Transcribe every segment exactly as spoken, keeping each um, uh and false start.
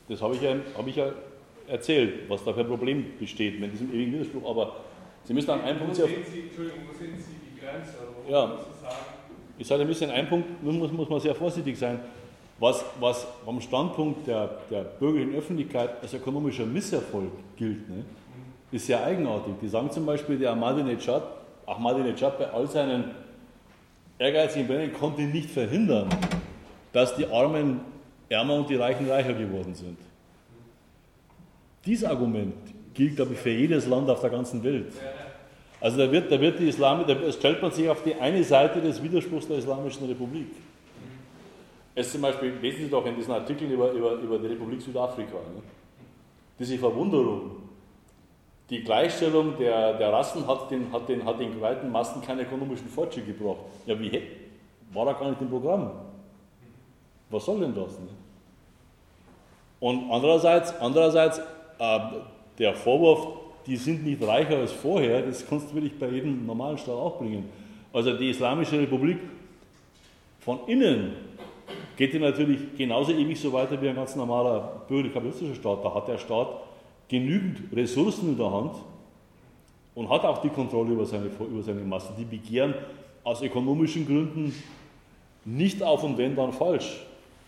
Das habe ich, ja, habe ich ja erzählt, was da für ein Problem besteht mit diesem ewigen Widerspruch. Aber Sie müssen an einem Punkt... Wo sehen Sie, Entschuldigung, wo sehen Sie die Grenze? Oder ja, sagen? Ich sage ein bisschen, ein Punkt, nun muss, muss man sehr vorsichtig sein, was, was vom Standpunkt der, der bürgerlichen Öffentlichkeit als ökonomischer Misserfolg gilt, ne, ist sehr eigenartig. Die sagen zum Beispiel, der Ahmadinejad, Ahmadinejad bei all seinen ehrgeizigen Plänen konnte nicht verhindern, dass die Armen ärmer und die Reichen reicher geworden sind. Dieses Argument gilt, glaube ich, für jedes Land auf der ganzen Welt. Also da wird, da wird die Islam, da stellt man sich auf die eine Seite des Widerspruchs der Islamischen Republik. Es zum Beispiel, lesen Sie doch in diesen Artikeln über, über, über die Republik Südafrika, ne? Diese Verwunderung, die Gleichstellung der, der Rassen hat den, hat, den, hat den breiten Massen keinen ökonomischen Fortschritt gebracht. Ja, wie war da gar nicht im Programm? Was soll denn das? Ne? Und andererseits, andererseits äh, der Vorwurf, die sind nicht reicher als vorher, das kannst du wirklich bei jedem normalen Staat auch bringen. Also die Islamische Republik von innen geht die natürlich genauso ewig so weiter wie ein ganz normaler bürgerlich-kapitalistischer Staat. Da hat der Staat genügend Ressourcen in der Hand und hat auch die Kontrolle über seine, über seine Massen. Die begehren aus ökonomischen Gründen nicht auf und wenn dann falsch.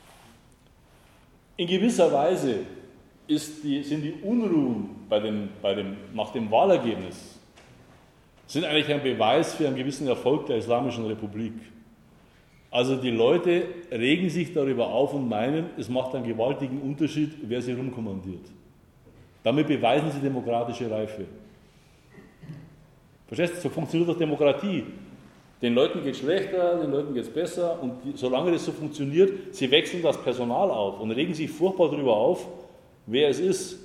In gewisser Weise ist die, sind die Unruhen bei dem, bei dem, nach dem Wahlergebnis sind eigentlich ein Beweis für einen gewissen Erfolg der Islamischen Republik. Also die Leute regen sich darüber auf und meinen, es macht einen gewaltigen Unterschied, wer sie rumkommandiert. Damit beweisen sie demokratische Reife. Verstehst du? So funktioniert doch Demokratie. Den Leuten geht es schlechter, den Leuten geht es besser und die, solange das so funktioniert, sie wechseln das Personal auf und regen sich furchtbar darüber auf, wer es ist.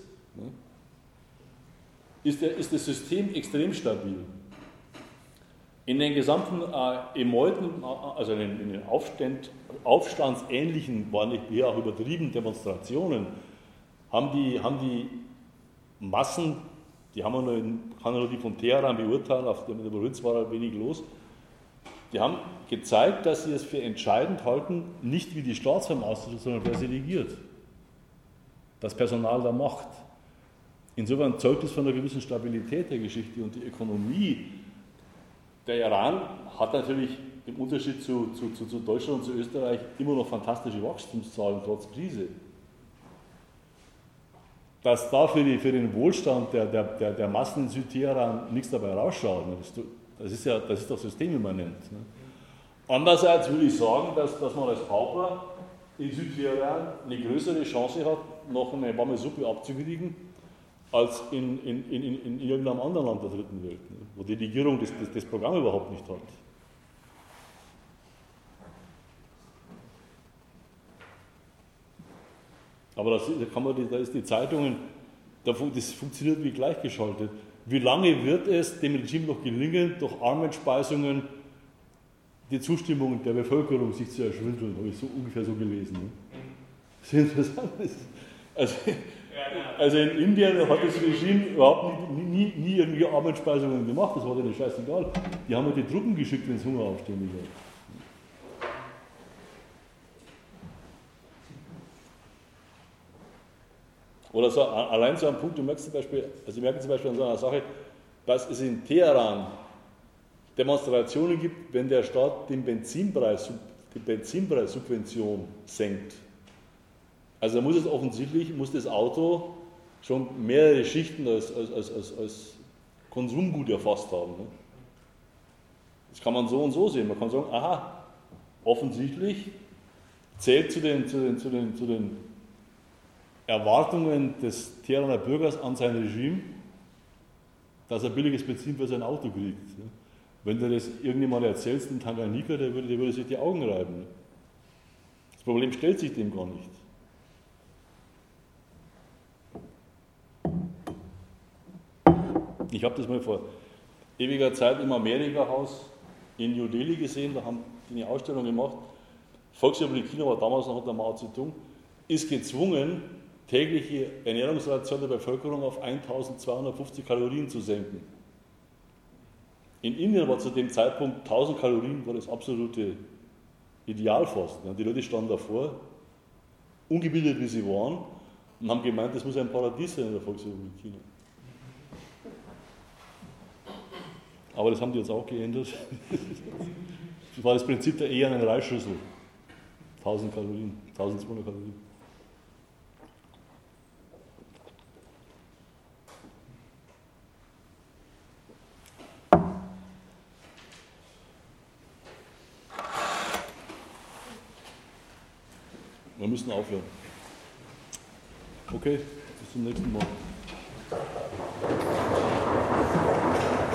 Ist, der, ist das System extrem stabil. In den gesamten äh, Emeuten, also in den, in den Aufstand, aufstandsähnlichen, waren hier auch übertrieben Demonstrationen, haben die, haben die Massen, die haben wir nur in, kann nur die von Teheran beurteilen, auf der Provinz war halt wenig los, die haben gezeigt, dass sie es für entscheidend halten, nicht wie die Staatsform auszusehen, sondern wer sie regiert. Das Personal der Macht. Insofern zeugt es von einer gewissen Stabilität der Geschichte und die Ökonomie. Der Iran hat natürlich im Unterschied zu, zu, zu, zu Deutschland und zu Österreich immer noch fantastische Wachstumszahlen trotz Krise. Dass da für, die, für den Wohlstand der, der, der, der Massen in Südteheran nichts dabei rausschaut, das, das, ist ja, das ist doch systemimmanent. Andererseits würde ich sagen, dass, dass man als Pauper in Südteheran eine größere Chance hat, noch eine warme Suppe abzukriegen, als in, in, in, in, in irgendeinem anderen Land der dritten Welt, ne, wo die Regierung das, das, das Programm überhaupt nicht hat. Aber das, da, kann man die, da ist die Zeitungen, das funktioniert wie gleichgeschaltet. Wie lange wird es dem Regime noch gelingen, durch Armenspeisungen die Zustimmung der Bevölkerung sich zu erschwindeln, habe ich so ungefähr so gelesen. Ne? Das ist interessant. Also, also in Indien hat das Regime überhaupt nie, nie, nie irgendwie Armenspeisungen gemacht, das war denen scheißegal. Die haben ja die Truppen geschickt, wenn es Hunger aufständig war. Oder so, allein so ein Punkt, du merkst zum Beispiel, also wir merken zum Beispiel an so einer Sache, dass es in Teheran Demonstrationen gibt, wenn der Staat den Benzinpreis, die Benzinpreissubvention senkt. Also da muss es offensichtlich, muss das Auto schon mehrere Schichten als, als, als, als, als Konsumgut erfasst haben. Ne? Das kann man so und so sehen. Man kann sagen, aha, offensichtlich zählt zu den, zu den, zu den, zu den Erwartungen des Teheraner Bürgers an sein Regime, dass er billiges Benzin für sein Auto kriegt. Ne? Wenn du das irgendjemand erzählst in Tanganyika, der würde, der würde sich die Augen reiben. Ne? Das Problem stellt sich dem gar nicht. Ich habe das mal vor ewiger Zeit im Amerika-Haus in New Delhi gesehen, da haben die eine Ausstellung gemacht. Volksrepublik China war damals noch unter Mao Zedong, ist gezwungen, tägliche Ernährungsration der Bevölkerung auf eintausendzweihundertfünfzig Kalorien zu senken. In Indien war zu dem Zeitpunkt tausend Kalorien war das absolute Idealfast. Die Leute standen davor, ungebildet wie sie waren, und haben gemeint, das muss ein Paradies sein in der Volksrepublik China. Aber das haben die jetzt auch geändert. Das war das Prinzip der ehernen Reisschüssel. tausend Kalorien, tausendzweihundert Kalorien. Wir müssen aufhören. Okay, bis zum nächsten Mal.